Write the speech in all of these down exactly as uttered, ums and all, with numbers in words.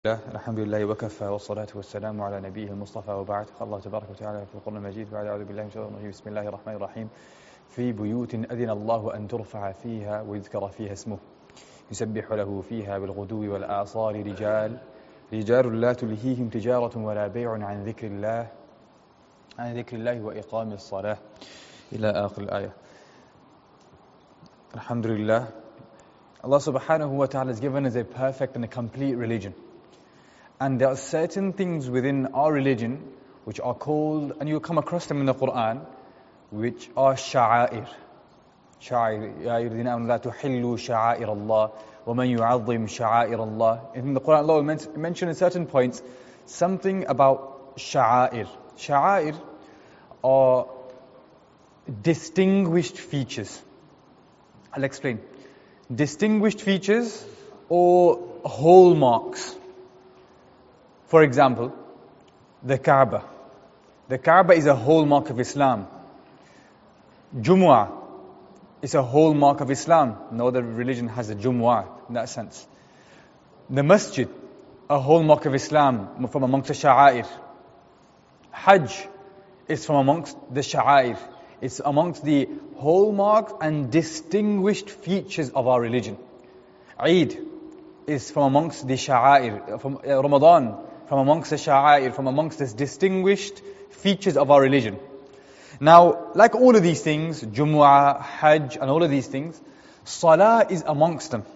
الحمد لله وكفى والصلاة والسلام على نبيه المصطفى وبعد. قال الله تبارك وتعالى في القرآن المجيد بعد أعوذ بالله من الشيطان الرجيم بسم الله الرحمن الرحيم في بيوت أذن الله أن ترفع فيها ويذكر فيها اسمه يسبح له فيها بالغدو والآصال رجال رجال لا تلهيهم تجارة ولا بيع عن ذكر الله عن ذكر الله وإقام الصلاة إلى آخر الآية. Alhamdulillah, Allah subhanahu wa ta'ala has given us a perfect and a complete religion. And there are certain things within our religion which are called, and you'll come across them in the Quran, which are sha'air. Sha'air, ya ayyuhalladhina amanu la tuhillu sha'air Allah wa man yu'azzim sha'air Allah. In the Quran, Allah will mention in certain points something about sha'air. Sha'air are distinguished features. I'll explain. Distinguished features or hallmarks. For example, the Kaaba. The Kaaba is a hallmark of Islam. Jumu'ah is a hallmark of Islam. No other religion has a Jumu'ah in that sense. The Masjid, a hallmark of Islam from amongst the Sha'air. Hajj is from amongst the Sha'air. It's amongst the hallmarks and distinguished features of our religion. Eid is from amongst the Sha'air. From uh, Ramadan, from amongst the Sha'air, from amongst the distinguished features of our religion. Now, like all of these things, Jumu'ah, Hajj, and all of these things, Salah is amongst them.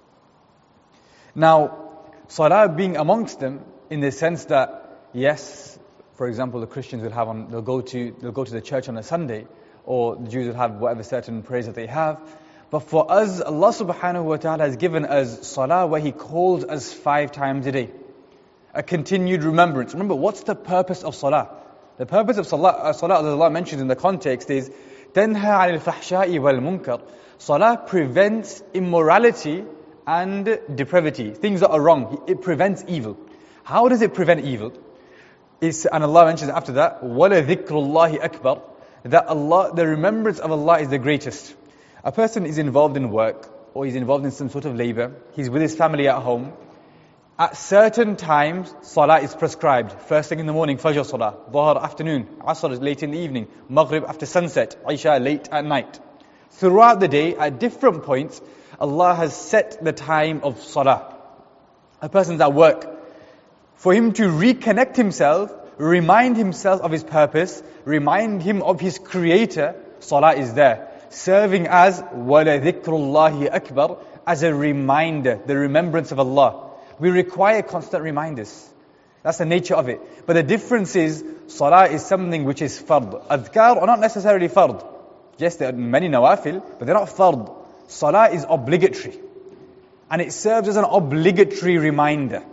Now, Salah being amongst them, in the sense that, yes, for example, the Christians will have on, they'll go to, they'll go to the church on a Sunday, or the Jews will have whatever certain prayers that they have. But for us, Allah subhanahu wa ta'ala has given us Salah where He calls us five times a day. A continued remembrance. Remember, what's the purpose of Salah? The purpose of Salah, uh, Salah as Allah mentions in the context, is تَنْهَى عَنِ الْفَحْشَاءِ وَالْمُنْكَرِ. Salah prevents immorality and depravity, things that are wrong. It prevents evil. How does it prevent evil? It's, and Allah mentions after that, وَلَذِكْرُ اللَّهِ أَكْبَرُ, that Allah, the remembrance of Allah is the greatest. A person is involved in work, or he's involved in some sort of labor, he's with his family at home. At certain times, Salah is prescribed. First thing in the morning, Fajr Salah. Dhuhr afternoon. Asr late in the evening. Maghrib after sunset. Isha late at night. Throughout the day, at different points, Allah has set the time of Salah. A person's at work. For him to reconnect himself, remind himself of his purpose, remind him of his Creator, Salah is there. Serving as وَلَذِكْرُ اللَّهِ أَكْبَرُ, as a reminder, the remembrance of Allah. We require constant reminders. That's the nature of it. But the difference is, Salah is something which is fard. Adhkar are not necessarily fard. Yes, there are many nawafil, but they're not fard. Salah is obligatory. And it serves as an obligatory reminder.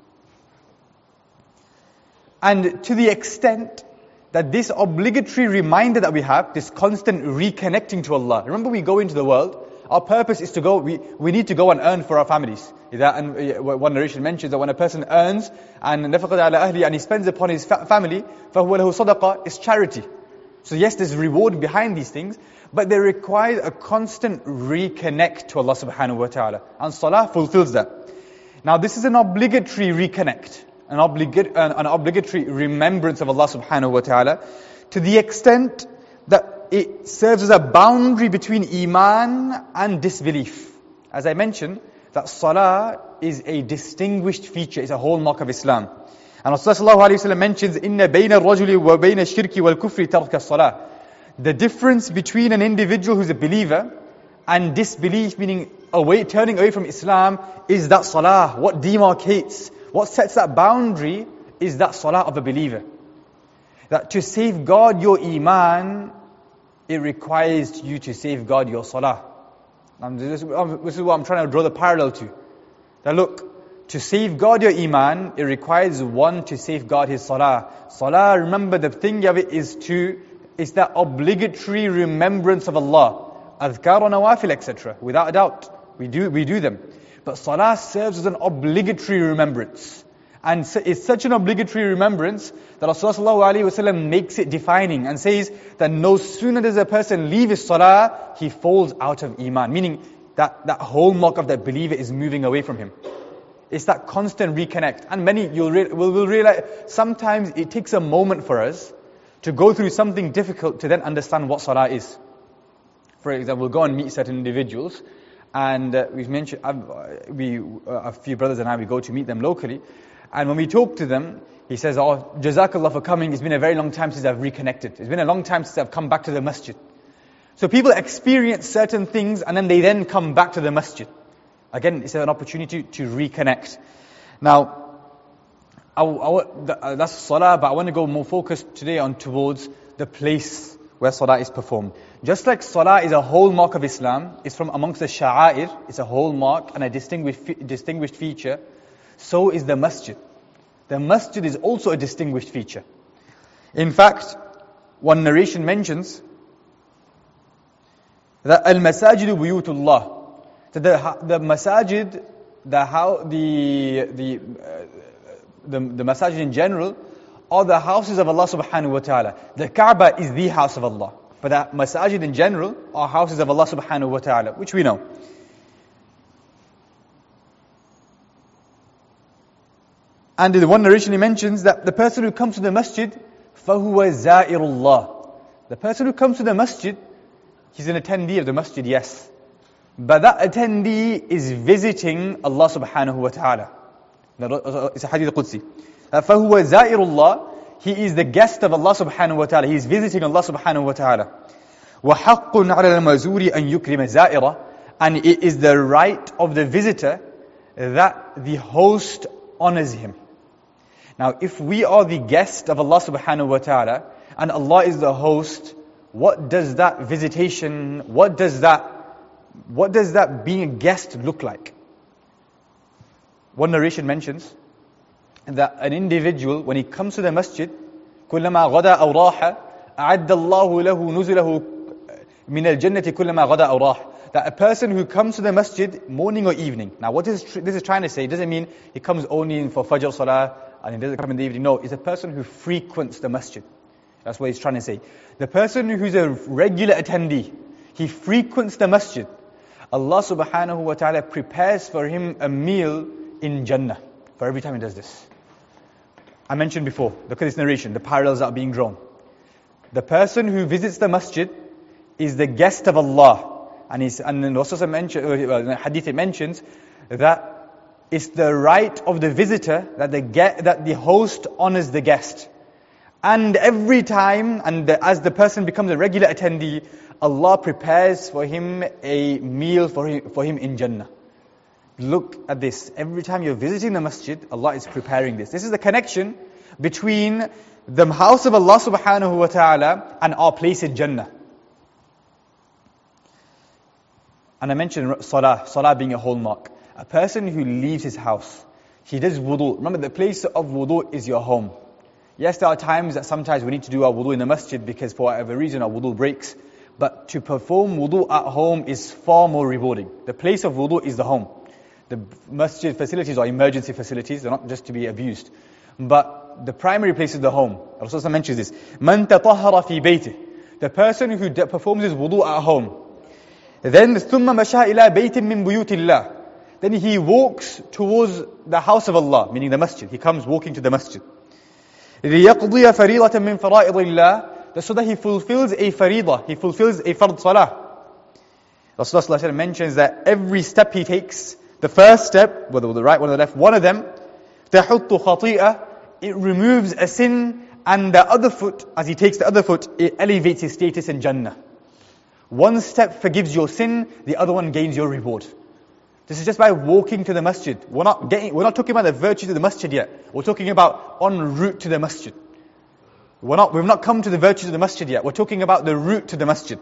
And to the extent that this obligatory reminder that we have, this constant reconnecting to Allah. Remember, we go into the world, our purpose is to go, we, we need to go and earn for our families. And one narration mentions that when a person earns, and nafaqat ala ahli, and he spends upon his fa- family, فَهُوَ لَهُ صَدَقَةٌ, is charity. So yes, there's reward behind these things, but they require a constant reconnect to Allah subhanahu wa ta'ala. And Salah fulfills that. Now this is an obligatory reconnect. An, obliga- an, an obligatory remembrance of Allah subhanahu wa ta'ala, to the extent that it serves as a boundary between Iman and disbelief. As I mentioned, that Salah is a distinguished feature, it's a hallmark of Islam. And Rasulullah sallallahu alayhi wa sallam mentions, إِنَّ بَيْنَ الرَّجُلِ وَبَيْنَ الشِّرْكِ وَالْكُفْرِ تَرْكَ الصَّلَاةِ. The difference between an individual who's a believer and disbelief, meaning away, turning away from Islam, is that Salah. What demarcates, what sets that boundary is that Salah of a believer. That to safeguard your Iman, it requires you to safeguard your Salah. And this, this is what I'm trying to draw the parallel to. That look, to safeguard your Iman, it requires one to safeguard his Salah. Salah, remember, the thing of it is to, is that obligatory remembrance of Allah. Adhkar, nawafil, et cetera. Without a doubt, we do, we do them. But Salah serves as an obligatory remembrance. And it's such an obligatory remembrance that Rasulullah ﷺ makes it defining and says that no sooner does a person leave his Salah, he falls out of Iman. Meaning that that hallmark of that believer is moving away from him. It's that constant reconnect. And many, you'll re- will, will realize, sometimes it takes a moment for us to go through something difficult to then understand what salah is. For example, we'll go and meet certain individuals, and uh, we've mentioned, I've, we, uh, a few brothers and I, we go to meet them locally, and when we talk to them, he says, oh, Jazakallah for coming, it's been a very long time since I've reconnected. It's been a long time since I've come back to the masjid. So people experience certain things, and then they then come back to the masjid. Again, it's an opportunity to reconnect. Now, I, I, that's salah, but I want to go more focused today on towards the place where salah is performed. Just like salah is a hallmark of Islam, it's from amongst the sha'air, it's a hallmark and a distinguished, distinguished feature, so is the masjid. The masjid is also a distinguished feature. In fact, one narration mentions that al-masajidu buyutullah, that the, the masajid, the how the the, uh, the the masajid in general are the houses of Allah subhanahu wa ta'ala. The Kaaba is the house of Allah, but the masajid in general are houses of Allah subhanahu wa ta'ala, which we know. And in the one narration he mentions that the person who comes to the masjid, فَهُوَ زَائِرُ اللَّهِ, the person who comes to the masjid, he's an attendee of the masjid, yes. But that attendee is visiting Allah subhanahu wa ta'ala. It's a hadith Qudsi. فَهُوَ زَائِرُ اللَّهِ, he is the guest of Allah subhanahu wa ta'ala. He is visiting Allah subhanahu wa ta'ala. وَحَقٌّ عَلَى الْمَزُورِ أَن يُكْرِمَ زَائِرَ, and it is the right of the visitor that the host honors him. Now, if we are the guest of Allah subhanahu wa ta'ala, and Allah is the host, what does that visitation, what does that, what does that being a guest look like? One narration mentions that an individual, when he comes to the masjid, كُلَّمَا غَدَى أَوْ رَاحَ أَعَدَّ اللَّهُ لَهُ نُزُلَهُ مِنَ الْجَنَّةِ كُلَّمَا غَدَى أَوْ رَاحَ, that a person who comes to the masjid morning or evening. Now what is this is trying to say, it doesn't mean he comes only in for Fajr Salah and he doesn't come in the evening. No, it's a person who frequents the masjid. That's what he's trying to say. The person who's a regular attendee, he frequents the masjid, Allah subhanahu wa ta'ala prepares for him a meal in Jannah for every time he does this. I mentioned before, look at this narration, the parallels that are being drawn. The person who visits the masjid is the guest of Allah. And, he's, and then Rasul mentioned, well, in the hadith it mentions that it's the right of the visitor that the, get, that the host honors the guest. And every time, and the, as the person becomes a regular attendee, Allah prepares for him a meal for him, for him in Jannah. Look at this. Every time you're visiting the masjid, Allah is preparing this. This is the connection between the house of Allah subhanahu wa ta'ala and our place in Jannah. And I mentioned salah, salah being a hallmark. A person who leaves his house, he does wudu. Remember, the place of wudu is your home. Yes, there are times that sometimes we need to do our wudu in the masjid because for whatever reason our wudu breaks. But to perform wudu at home is far more rewarding. The place of wudu is the home. The masjid facilities are emergency facilities. They're not just to be abused. But the primary place is the home. Rasulullah mentions this. مَنْ تَطَهَّرَ فِي بَيْتِهِ, the person who performs his wudu at home. Then ثُمَّ مَشَى إِلَى بَيْتٍ مِّن بُيُوتِ اللَّهِ, then he walks towards the house of Allah, meaning the masjid. He comes walking to the masjid. لِيَقْضِيَ فَرِيضَةً مِّن فَرَائِضِ اللَّهِ, so that he fulfills a faridah, he fulfills a fard salah. Rasulullah mentions that every step he takes, the first step, whether on the right, one on the left, one of them, تَحُطُّ خَطِيئَةً, it removes a sin, and the other foot, as he takes the other foot, it elevates his status in Jannah. One step forgives your sin, the other one gains your reward. This is just by walking to the masjid. We're not getting, we're not talking about the virtues of the masjid yet. We're talking about en route to the masjid. We're not, we've not come to the virtues of the masjid yet. We're talking about the route to the masjid.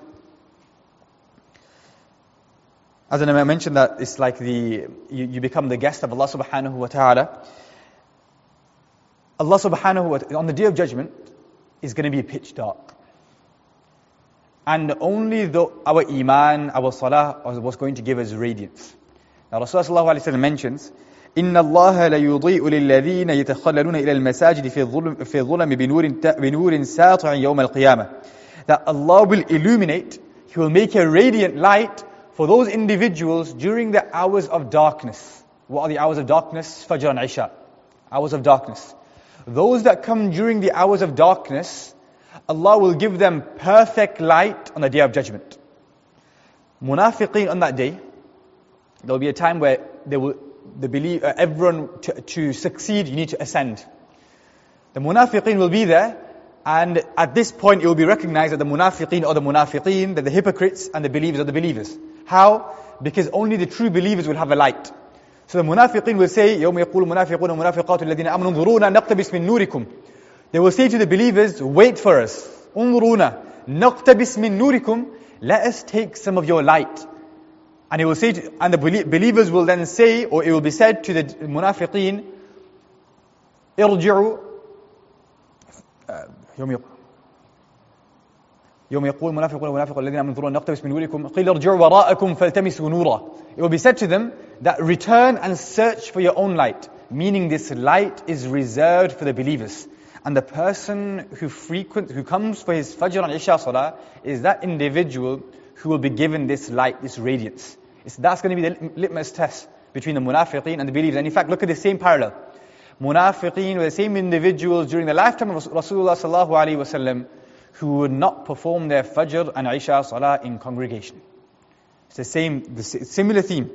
As I mentioned, that it's like the, you, you become the guest of Allah subhanahu wa ta'ala. Allah subhanahu wa ta'ala, on the day of judgment, is going to be pitch dark. And only though our iman, our salah was going to give us radiance. Now Rasulullah sallallahu alayhi wa sallam mentions, إِنَّ اللَّهَ لَيُضِيءُ لِلَّذِينَ يَتَخَلَّلُونَ إِلَى الْمَسَاجِدِ فِي الظُّلُمِ, في الظلم بنور, بنور ساطع يوم القيامة. That Allah will illuminate, He will make a radiant light for those individuals during the hours of darkness. What are the hours of darkness? Fajr and Isha. Hours of darkness. Those that come during the hours of darkness, Allah will give them perfect light on the Day of Judgment. Munafiqeen on that day, there will be a time where they will, they believe, uh, everyone to, to succeed, you need to ascend. The Munafiqeen will be there, and at this point it will be recognized that the Munafiqeen are the Munafiqeen, that the hypocrites and the believers are the believers. How? Because only the true believers will have a light. So the Munafiqeen will say, يَوْمَ يَقُولُ الْمُنَافِقُونَ وَالْمُنَافِقَاتُ الَّذِينَ آمَنُوا انظُرُونَا نَقْتَبِسْ مِن نُورِكُمْ. They will say to the believers, wait for us. انظُرُونَا نَقْتَبِسْ مِن نُورِكُمْ. Let us take some of your light. And he will say, to, and the believers will then say, or it will be said to the Munafiqeen, ارجعوا يوم يقول يوم يقول المنافقون والمنافقون الذين آمنوا انظرونا نقتبس من نوركم قيل ارجعوا وراءكم فالتمسوا نورا. It will be said to them that return and search for your own light, meaning this light is reserved for the believers. And the person who frequent, who comes for his Fajr and Isha Salah is that individual who will be given this light, this radiance. It's, that's going to be the litmus test between the Munafiqeen and the believers. And in fact, look at the same parallel. Munafiqeen were the same individuals during the lifetime of Rasulullah sallallahu alaihi wasallam who would not perform their Fajr and Isha Salah in congregation. It's the same, the similar theme.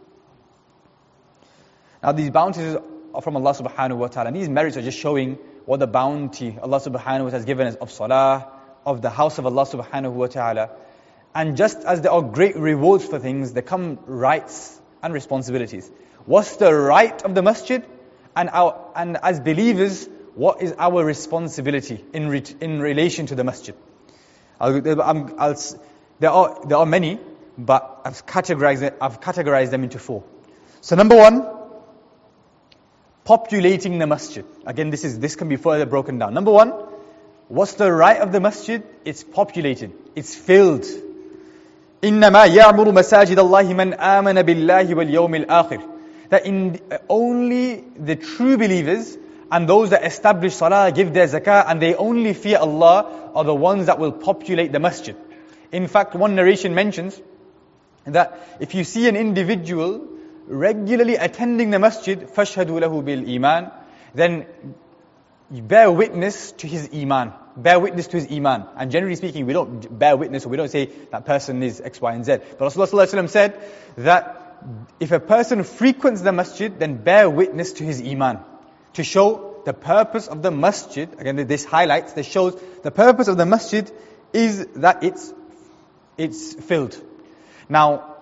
Now these bounties are from Allah subhanahu wa ta'ala. And these merits are just showing what the bounty Allah subhanahu wa ta'ala has given us of Salah, of the house of Allah subhanahu wa ta'ala. And just as there are great rewards for things, there come rights and responsibilities. What's the right of the masjid? And our, and as believers, what is our responsibility in re, in relation to the masjid? I'll, I'm, I'll, there are there are many, but I've categorized it, I've categorized them into four. So number one, populating the masjid. Again, this is this can be further broken down. Number one, what's the right of the masjid? It's populated. It's filled. إِنَّمَا يَعْمُرُ مَسَاجِدَ اللَّهِ مَنْ آمَنَ بِاللَّهِ وَالْيَوْمِ الْآخِرِ. That in only the true believers and those that establish salah, give their zakah, and they only fear Allah are the ones that will populate the masjid. In fact, one narration mentions that if you see an individual regularly attending the masjid, فَاشْهَدُوا لَهُ بِالْإِيمَانِ, then you bear witness to his iman. Bear witness to his iman. And generally speaking, we don't bear witness, or we don't say that person is X, Y, and Z. But Rasulullah sallallahu alaihi wasallam said that if a person frequents the masjid, then bear witness to his iman. To show the purpose of the masjid, again this highlights, this shows the purpose of the masjid is that it's, it's filled. Now,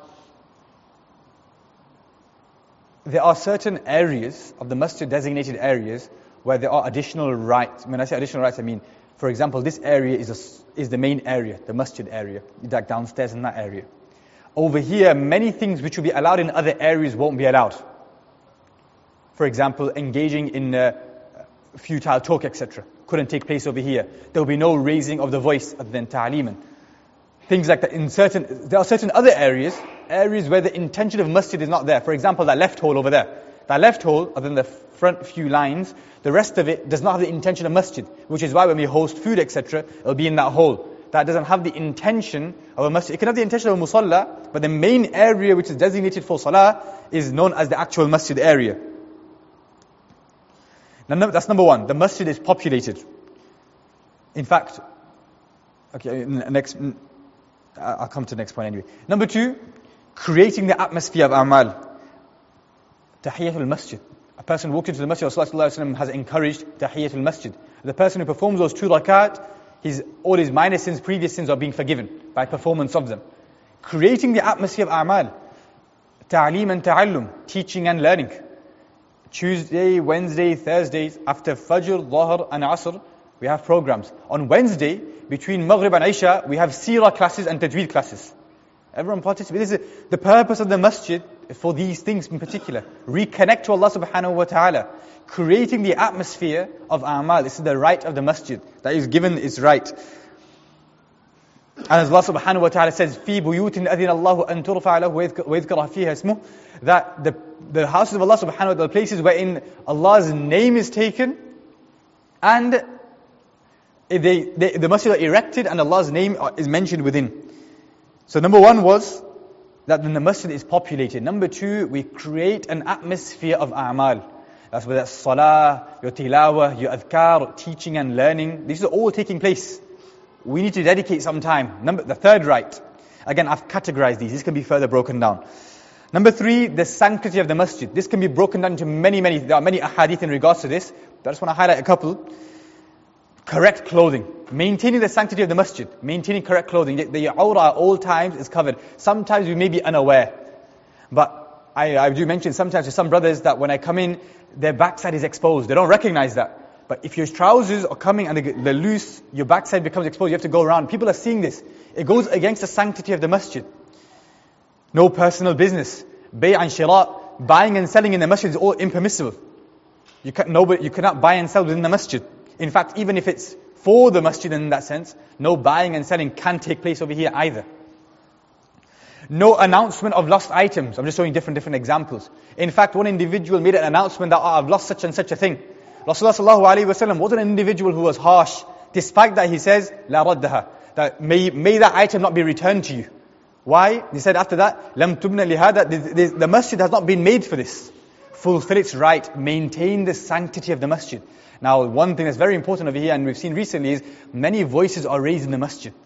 there are certain areas of the masjid, designated areas, where there are additional rights. When I say additional rights, I mean, for example, this area is, a, is the main area, the masjid area, like downstairs in that area. Over here, many things which will be allowed in other areas won't be allowed. For example, engaging in uh, futile talk, et cetera, couldn't take place over here. There will be no raising of the voice other than ta'aleeman. Things like that. In certain, there are certain other areas, areas where the intention of masjid is not there. For example, that left hole over there. That left hole, other than the front few lines, the rest of it does not have the intention of masjid. Which is why when we host food, et cetera, it'll be in that hole. That doesn't have the intention of a masjid. It can have the intention of a musalla, but the main area which is designated for salah is known as the actual masjid area. Now, that's number one. The masjid is populated. In fact, okay, next, I'll come to the next point anyway. Number two, creating the atmosphere of a'mal. Tahiyatul masjid. A person walked into the masjid, Rasulullah has encouraged tahiyatul masjid. The person who performs those two rakat, his, all his minor sins, previous sins are being forgiven by performance of them. Creating the atmosphere of a'mal. Ta'aleem and ta'allum, teaching and learning. Tuesday, Wednesday, Thursdays, after Fajr, Dhuhr and Asr, we have programs. On Wednesday, between Maghrib and Isha, we have Seerah classes and Tajweed classes. Everyone participates. This is the purpose of the masjid for these things in particular. Reconnect to Allah subhanahu wa ta'ala. Creating the atmosphere of a'mal. This is the right of the masjid. That is given its right. And as Allah subhanahu wa ta'ala says, فِي بُيُوتٍ أَذِنَ اللَّهُ أَن تُرْفَعَ لَهُ وَيَذْكَرَ فِيهَا اسْمُهُ, that the, the houses of Allah subhanahu wa ta'ala, the places wherein Allah's name is taken, and they, they, the masjid are erected and Allah's name is mentioned within. So number one was that then the masjid is populated. Number two, we create an atmosphere of a'mal. That's whether that's salah, your tilawah, your adhkar, teaching and learning. These are all taking place. We need to dedicate some time. Number, the third right. Again, I've categorized these. This can be further broken down. Number three, the sanctity of the masjid. This can be broken down into many, many, there are many ahadith in regards to this. But I just want to highlight a couple. Correct clothing. Maintaining the sanctity of the masjid. Maintaining correct clothing. The, the awrah at all times is covered. Sometimes we may be unaware. But I, I do mention sometimes to some brothers that when I come in, their backside is exposed. They don't recognize that. But if your trousers are coming and they're loose, your backside becomes exposed. You have to go around. People are seeing this. It goes against the sanctity of the masjid. No personal business. Bay' and shira. Buying and selling in the masjid is all impermissible. You, can, nobody, you cannot buy and sell within the masjid. In fact, even if it's for the masjid in that sense, no buying and selling can take place over here either. No announcement of lost items. I'm just showing different different examples. In fact, one individual made an announcement that, oh, I've lost such and such a thing. Rasulullah sallallahu alaihi wasallam wasn't an individual who was harsh. Despite that, he says, La raddaha. That may, may that item not be returned to you. Why? He said after that, Lam tubna lihada. The, the, the masjid has not been made for this. Fulfill its right. Maintain the sanctity of the masjid. Now, one thing that's very important over here, and we've seen recently, is many voices are raised in the masjid.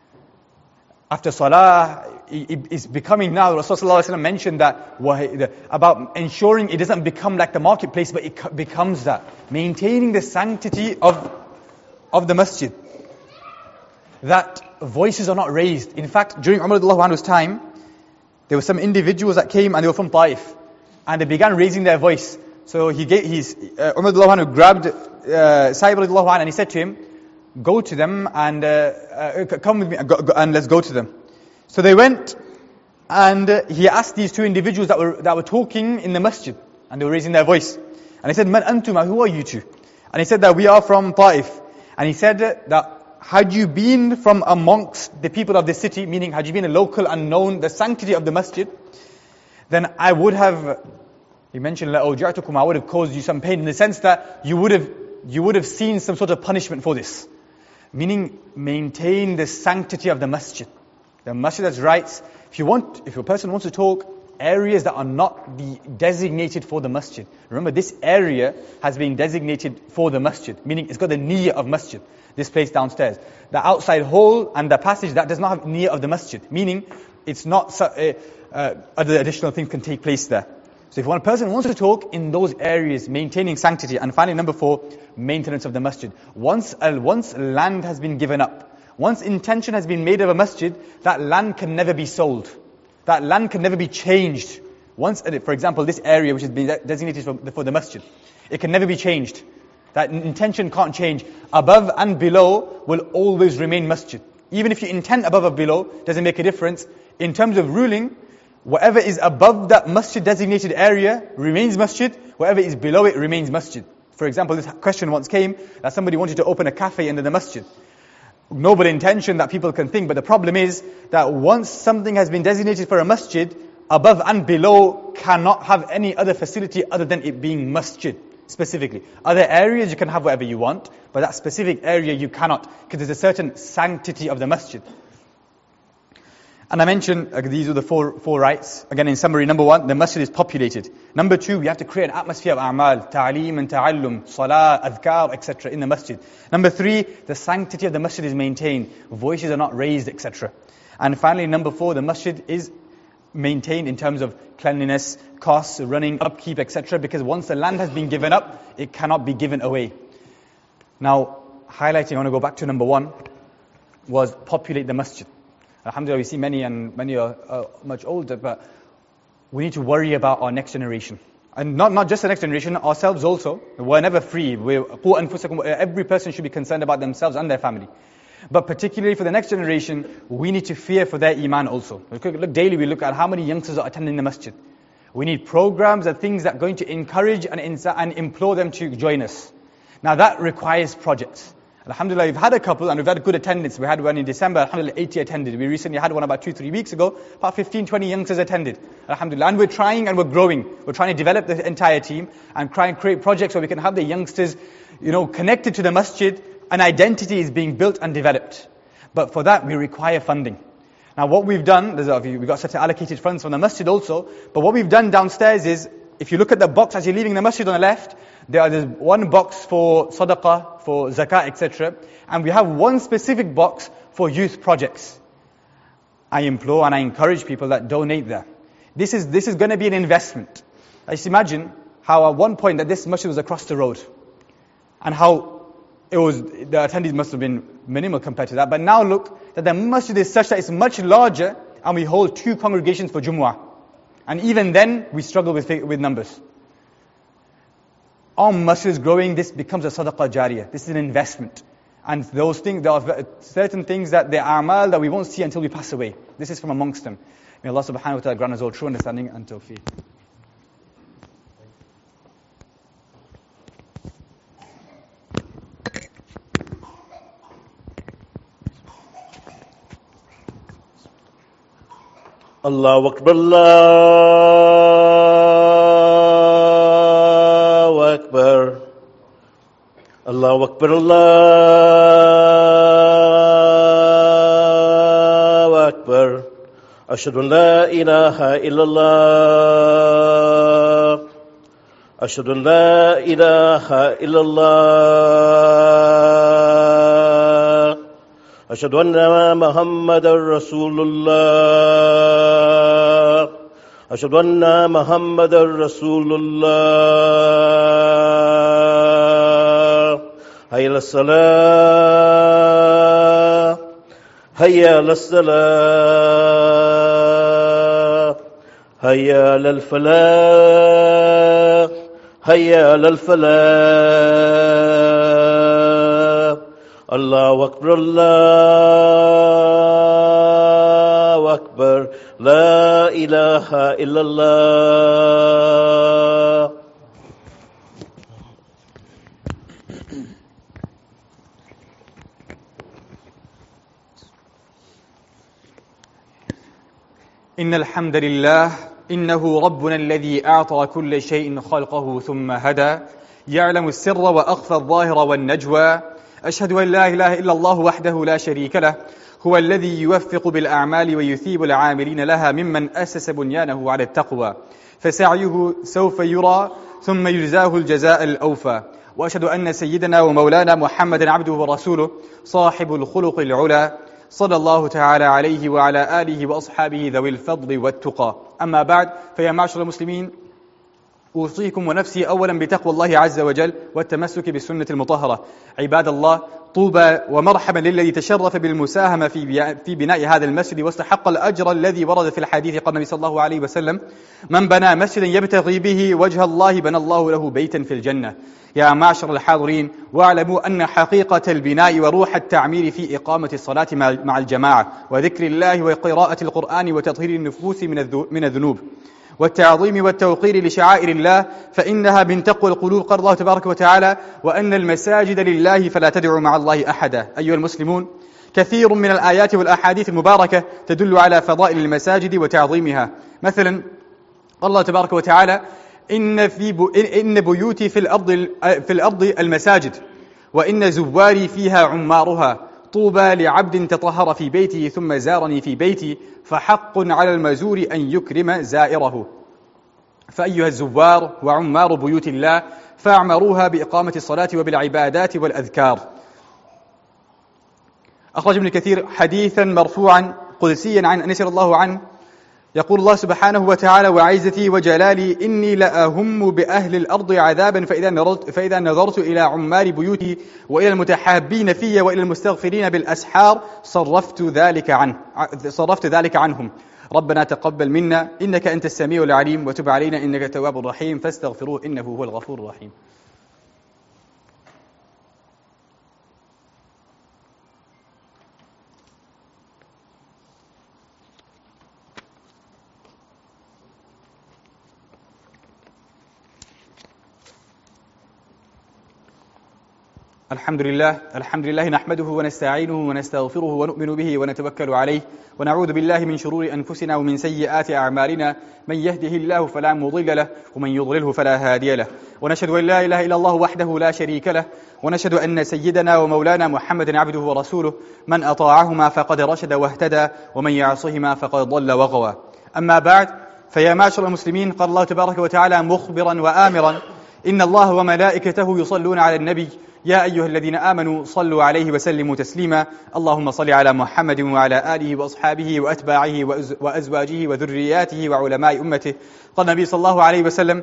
After salah, it's becoming now, Rasulullah sallallahu alaihi wasallam mentioned that about ensuring it doesn't become like the marketplace, but it becomes that. Maintaining the sanctity of, of the masjid. That voices are not raised. In fact, during Umar radiallahu anhu's time, there were some individuals that came and they were from Taif. And they began raising their voice. So he gave, he's, uh, Umar radiallahu anhu grabbed uh, Sa'ib radiallahu anhu and he said to him, go to them and uh, uh, come with me go, go, and let's go to them. So they went and uh, he asked these two individuals that were that were talking in the masjid and they were raising their voice. And he said, Man antuma, who are you two? And he said that we are from Taif. And he said that had you been from amongst the people of this city, meaning had you been a local and known the sanctity of the masjid, then I would have, he mentioned, لَأَوْجَعْتُكُمْ, I would have caused you some pain in the sense that you would have you would have seen some sort of punishment for this. Meaning, maintain the sanctity of the masjid. The masjid has rights. If you want, if a person wants to talk, areas that are not the designated for the masjid. Remember, this area has been designated for the masjid, meaning it's got the niyyah of masjid. This place downstairs. The outside hall and the passage, that does not have niyyah of the masjid. Meaning, it's not, uh, uh, other additional things can take place there. So if one person wants to talk in those areas, maintaining sanctity. And finally, number four, maintenance of the masjid. Once, uh, once land has been given up, once intention has been made of a masjid, that land can never be sold. That land can never be changed. Once, for example, this area which has been designated for, for the masjid, it can never be changed. That intention can't change. Above and below will always remain masjid. Even if you intend above or below, doesn't make a difference. In terms of ruling, whatever is above that masjid designated area remains masjid. Whatever is below it remains masjid. For example, this question once came that somebody wanted to open a cafe under the masjid. Noble intention that people can think, but the problem is that once something has been designated for a masjid, above and below cannot have any other facility other than it being masjid specifically. Other areas you can have whatever you want, but that specific area you cannot, because there's a certain sanctity of the masjid. And I mentioned, uh, these are the four four rights. Again, in summary, number one, the masjid is populated. Number two, we have to create an atmosphere of a'mal, ta'aleem and ta'allum, salah, adhkar, et cetera in the masjid. Number three, the sanctity of the masjid is maintained. Voices are not raised, et cetera. And finally, number four, the masjid is maintained in terms of cleanliness, costs, running, upkeep, et cetera. Because once the land has been given up, it cannot be given away. Now, highlighting, I want to go back to number one, was populate the masjid. Alhamdulillah, we see many and many are uh, much older, but we need to worry about our next generation. And not, not just the next generation, ourselves also. We're never free. We're, every person should be concerned about themselves and their family. But particularly for the next generation, we need to fear for their iman also. Look, look daily, we look at how many youngsters are attending the masjid. We need programs and things that are going to encourage and, and implore them to join us. Now that requires projects. Alhamdulillah, we've had a couple and we've had good attendance. We had one in December, alhamdulillah, eighty attended. We recently had one about two, three weeks ago. About fifteen, twenty youngsters attended. Alhamdulillah. And we're trying and we're growing. We're trying to develop the entire team and try and create projects where we can have the youngsters, you know, connected to the masjid. An identity is being built and developed. But for that, we require funding. Now what we've done, there's a, we've got certain allocated funds from the masjid also, but what we've done downstairs is, if you look at the box as you're leaving the masjid on the left, there is one box for sadaqah, for zakah, et cetera. And we have one specific box for youth projects. I implore and I encourage people that donate there. This is, this is going to be an investment. I just imagine how at one point that this masjid was across the road. And how it was, the attendees must have been minimal compared to that. But now look, that the masjid is such that it's much larger, and we hold two congregations for Jumu'ah. And even then, we struggle with, with numbers. Our masjid is growing, this becomes a sadaqah jariyah. This is an investment. And those things, there are certain things that they are a'mal that we won't see until we pass away. This is from amongst them. May Allah subhanahu wa ta'ala grant us all true understanding and tawfiq. Allahu Akbar, Allahu Akbar, Allahu Akbar, Allahu Akbar. Ashhadu an la ilaha illallah, Ashhadu an la ilaha illallah, Ashhadu anna Muhammadar Rasulullah, Ashhadu anna Muhammadar Rasulullah. Hayya ala-salah, hayya ala-salah, hayya ala-al-falah, hayya ala-al-falah. Allahu Akbar, Allahu Akbar, la ilaha illallah. إن الحمد لله إنه ربنا الذي أعطى كل شيء خلقه ثم هدى يعلم السر وأخفى الظاهر والنجوى أشهد أن لا إله إلا الله وحده لا شريك له هو الذي يوفق بالأعمال ويثيب العاملين لها ممن أسس بنيانه على التقوى فسعيه سوف يرى ثم يجزاه الجزاء الأوفى وأشهد أن سيدنا ومولانا محمدا عبده ورسوله صاحب الخلق العلا صلى الله تعالى عليه وعلى آله وأصحابه ذوي الفضل والتقى أما بعد فيا معشر المسلمين أوصيكم ونفسي أولا بتقوى الله عز وجل والتمسك بالسنة المطهرة عباد الله طوبى ومرحبا للذي تشرف بالمساهمة في في بناء هذا المسجد واستحق الأجر الذي ورد في الحديث قال النبي صلى الله عليه وسلم من بنى مسجدا يبتغي به وجه الله بنى الله له بيتا في الجنة يا معشر الحاضرين واعلموا أن حقيقة البناء وروح التعمير في إقامة الصلاة مع الجماعة وذكر الله وقراءة القرآن وتطهير النفوس من الذنوب والتعظيم والتوقير لشعائر الله فإنها من تقوى القلوب قال الله تبارك وتعالى وأن المساجد لله فلا تدعوا مع الله أحدا أيها المسلمون كثير من الآيات والأحاديث المباركة تدل على فضائل المساجد وتعظيمها مثلا قال الله تبارك وتعالى إن في ب... إن بيوتي في الأرض في الأرض المساجد وإن زواري فيها عمارها طوبى لعبد تطهر في بيته ثم زارني في بيتي فحق على المزور أن يكرم زائره فأيها الزوار وعمار بيوت الله فاعمروها بإقامة الصلاة وبالعبادات والأذكار أخرج ابن كثير حديثا مرفوعا قدسيا عن أنس رضي الله عنه يقول الله سبحانه وتعالى وعزتي وجلالي إني لأهم بأهل الأرض عذابا فإذا نظرت, فإذا نظرت إلى عمار بيوتي وإلى المتحابين في وإلى المستغفرين بالأسحار صرفت ذلك عنه صرفت ذلك عنهم ربنا تقبل منا إنك أنت السميع العليم وتب علينا إنك التواب الرحيم فاستغفروه إنه هو الغفور الرحيم الحمد لله الحمد لله نحمده ونستعينه ونستغفره ونؤمن به ونتوكل عليه ونعوذ بالله من شرور أنفسنا ومن سيئات أعمالنا من يهده الله فلا مضل له ومن يضلله فلا هادي له ونشهد أن لا إله إلا الله وحده لا شريك له ونشهد أن سيدنا ومولانا محمدا عبده ورسوله من أطاعهما فقد رشد واهتدى ومن يعصهما فقد ضل وغوى. أما بعد، فيا معشر المسلمين، قال الله تبارك وتعالى مخبرا وآمرا: إن الله وملائكته يصلون على النبي يا أيها الذين آمنوا صلوا عليه وسلموا تسليما. اللهم صل على محمد وعلى آله وأصحابه وأتباعه وأزواجه وذرياته وعلماء أمته. قال النبي صلى الله عليه وسلم: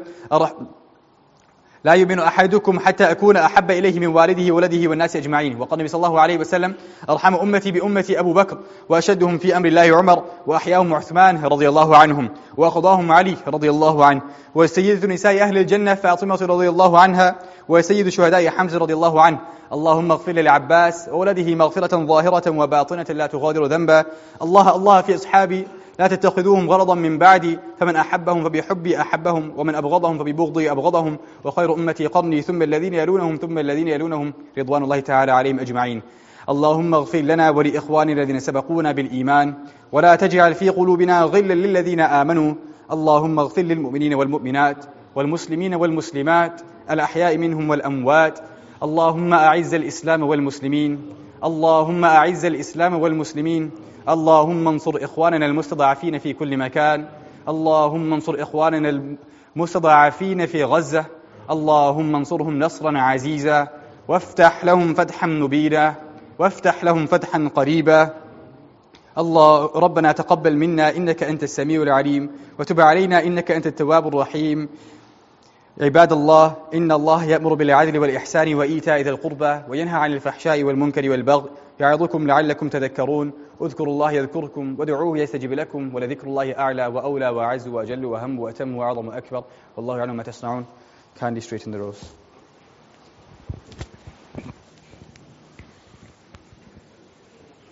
لا يؤمن أحدكم حتى أكون أحب إليه من والده وولده والناس أجمعين. وقال النبي صلى الله عليه وسلم: أرحم أمتي بأمتي أبو بكر، وأشدهم في أمر الله عمر، وأحياهم عثمان رضي الله عنهم، وأقضاهم علي رضي الله عنه، وسيدة نساء أهل الجنة فاطمة رضي الله عنها، وسيد شهداء حمزة رضي الله عنه. اللهم اغفر للعباس وولده مغفرة ظاهرة وباطنة لا تغادر ذنبا. الله الله في أصحابي لا تتخذوهم غرضا من بعدي، فمن أحبهم فبحبي أحبهم، ومن أبغضهم فببغضي أبغضهم، وخير أمتي قرني ثم الذين يلونهم ثم الذين يلونهم رضوان الله تعالى عليهم أجمعين. اللهم اغفر لنا ولإخواننا الذين سبقونا بالإيمان، ولا تجعل في قلوبنا غلا للذين آمنوا. اللهم اغفر للمؤمنين والمؤمنات والمسلمين والمسلمات الأحياء منهم والأموات. اللهم أعز الإسلام والمسلمين، اللهم أعز الإسلام والمسلمين. اللهم انصر إخواننا المستضعفين في كل مكان. اللهم انصر إخواننا المستضعفين في غزة. اللهم انصرهم نصرا عزيزا، وافتح لهم فتحا مبينا، وافتح لهم فتحا قريبا. الله ربنا تقبل منا إنك أنت السميع العليم، وتب علينا إنك أنت التواب الرحيم. عباد الله، إن الله يأمر بالعدل والإحسان وإيتاء ذي القربى وينهى عن الفحشاء والمنكر والبغي يعظكم لعلكم تذكرون. اذكروا الله يذكركم وادعوه يستجب لكم، ولذكر الله أعلى وأولى وأعز وأجل وأهم وأتم وأعظم وأكبر. والله يعلم ما تصنعون. Kindly straighten the rows.